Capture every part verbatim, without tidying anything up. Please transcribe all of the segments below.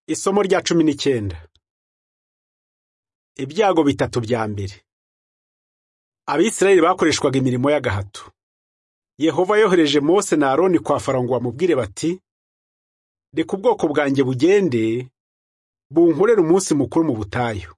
Isomo rya cumi n'icyenda. Ibyago bitatu bya mbere. Abisirayeli bakoreshwaga imirimo y'agahato. Yehova yohereje Mose na Aroni kwa Farawo ngo bamubwire bati, reka ubwoko bwanjye bugende, bunkorere umunsi mukuru mu butayu.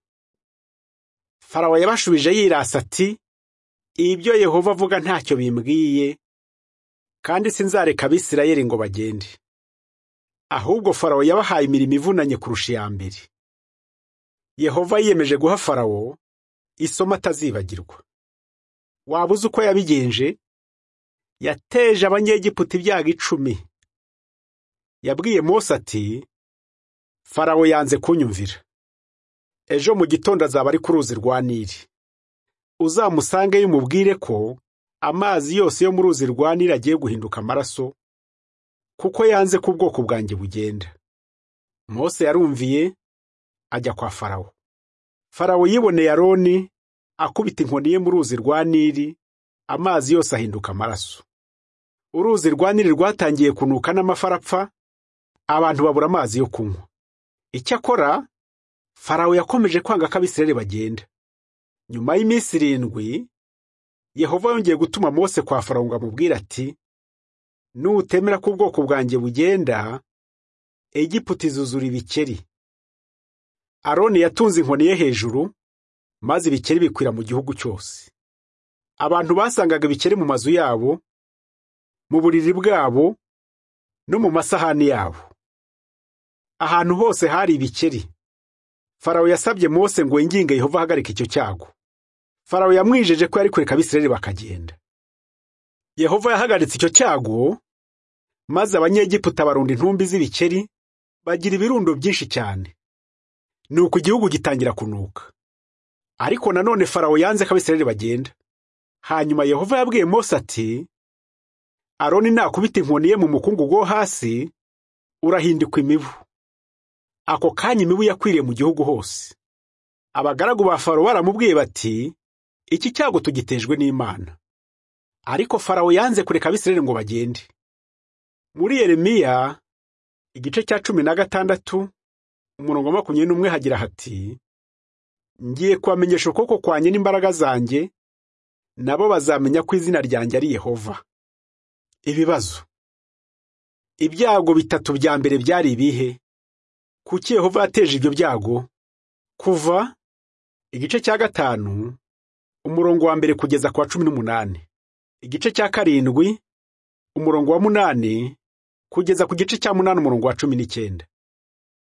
Farawo yabashubije yirasa ati, ibyo Yehova avuga ntacyo bimbwiye, kandi sinzareka Abisirayeli ngo bagende. Ahubwo Farawo yabahaye imirimo ivunanye kurusha iya mbere. Yehova yiyemeje guha Farawo isomo atazibagirwa. Waba uzi uko yabigenje? Yateje Abanyegiputa ibyago icumi. Yabwiye Mose ati, Farawo yanze kunyumvira. Ejo mu gitondo azaba ari ku ruzi rwa Nili. Uzamusangeyo umubwire ko amazi yose yo mu ruzi rwa Nili agiye guhinduka amaraso, kuko yanze ko ubwoko bwanjye bugenda. Mose yarumviye, ajya kwa Farawo. Farawo yiboneye Aroni akubita inkoni ye mu ruzi rwa Nili, amazi yose ahinduka amaraso. Uruzi rwa Nili rwatangiye kunuka n'amafarapfa, abantu babura amazi yo kunywa. Icyakora Farawo yakomeje kwanga ko Abisirayeli bagenda. Nyuma y'iminsi irindwi, Yehova yongeye gutuma Mose kwa Farawo ngo amubwire ati, nutemera ko ubwoko bwanjye bugenda, Egiputa izuzura ibikeri. Aroni yatunze inkoni ye hejuru, maze ibikeri bikwira mu gihugu cyose. Abantu basangaga ibikeri mu mazu yabo, mu buriri bwabo, no mu masahani yabo. Ahantu hose hari ibikeri. Farawo yasabye Mose ngo yinginge Yehova ahagarike icyo cyago. Farawo yamwijeje ko yari kureka Abisirayeli bakagenda. Yehova yahagaritse icyo cyago, maze Abanyegiputa barunda intumbi z'ibikeri, bagira ibirundo byinshi cyane. Nuko igihugu gitangira kunuka. Ariko nanone Farawo yanze ko Abisirayeli bagenda. Hanyuma Yehova yabwiye Mose ati, Aroni nakubita inkoni ye mu mukungugu wo hasi, urahindikwa imibu. Ako kanya imibu yakwiriye mu gihugu hose. Abagaragu ba Farawo baramubwiye bati, iki cyago tugitejwe n'Imana. Ariko Farawo yanze kureka Abisirayeli ngo bagende. Muri Yeremiya igice cya cumi na gatandatu umurongo wa makumyabiri n'umwe hagira hati, ngiye kubamenyesha ukuboko kwanjye n'imbaraga zanjye, nabo bazamenya ko izina ryanjye ari Yehova. Ibibazo. Ibyago bitatu bya mbere byari ibihe? Kuki Yehova yateje ibyo byago? Kuva igice cya gatanu umurongo wa mbere kugeza ku wa cumi n'umunani. Igice cya karindwi umurongo wa munani kugeza ku gice cya munani umurongo wa cumi n'icyenda.